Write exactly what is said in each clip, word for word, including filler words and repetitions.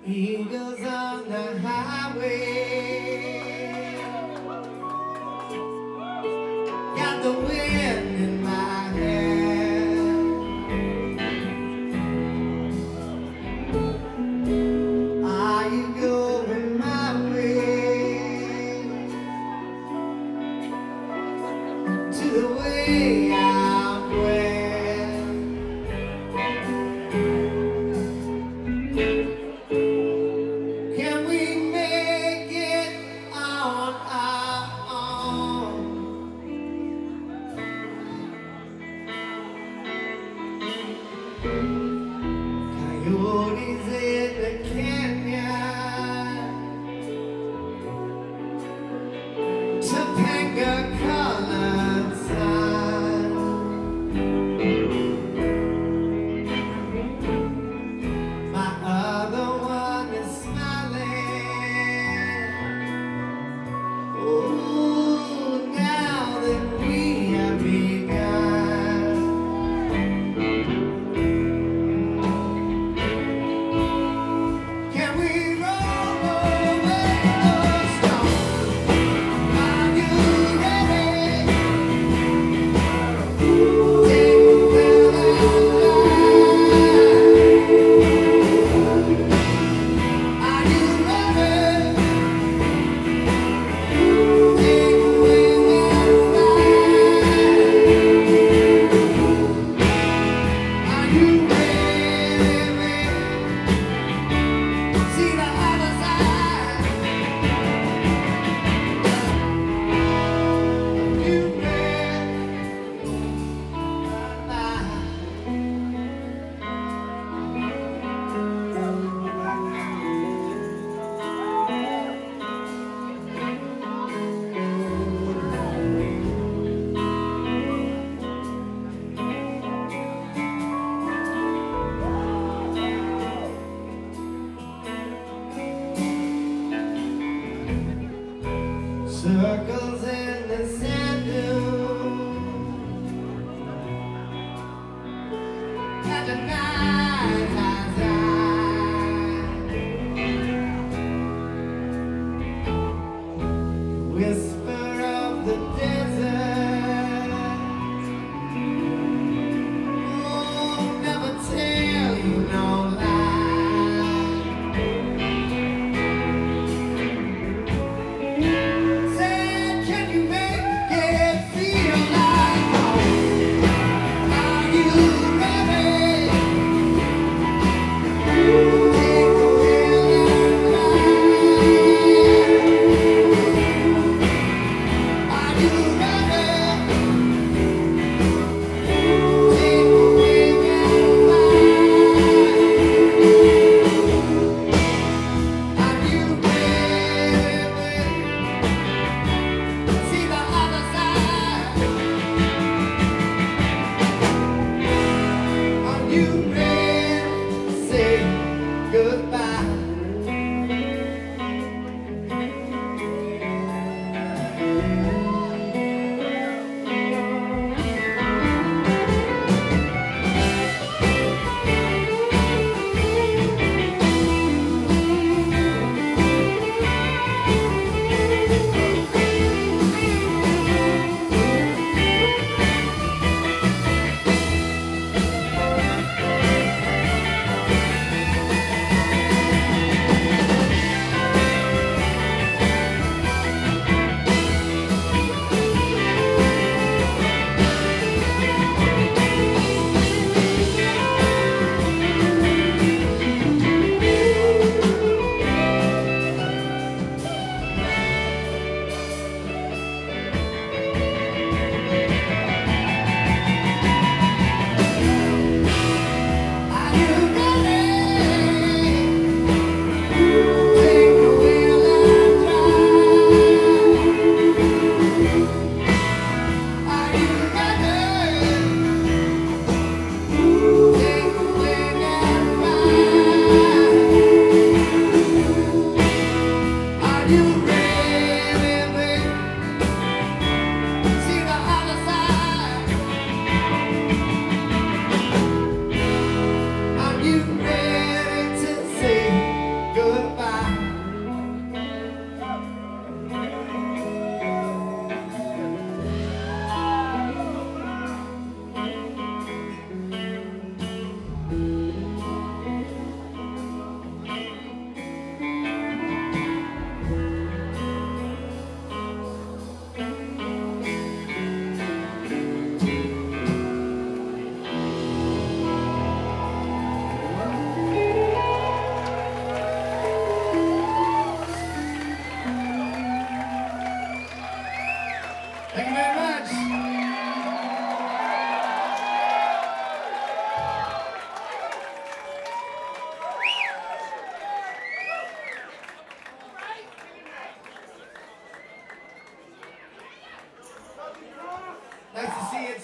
Eagles on the highway, got the wind in my hair. Are you going my way, to the way out west? Can we make it on our own? Coyotes in the canyon, Topanga colored sun. My other one is smiling. Oh, now that we have begun, can we roll away the storm? Are you ready? Take the line. Are you ready? Take away what's mine. Are you ready? See the other side. You ready? Circles in the sand dune at the night has died. Whisper of the desert. Oh, never tell you no lie. Said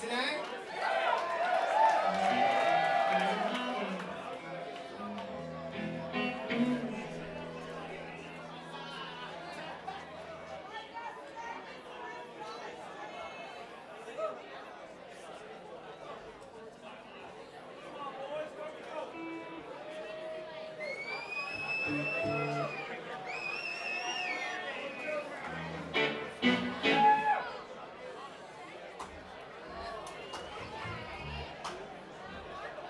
tonight.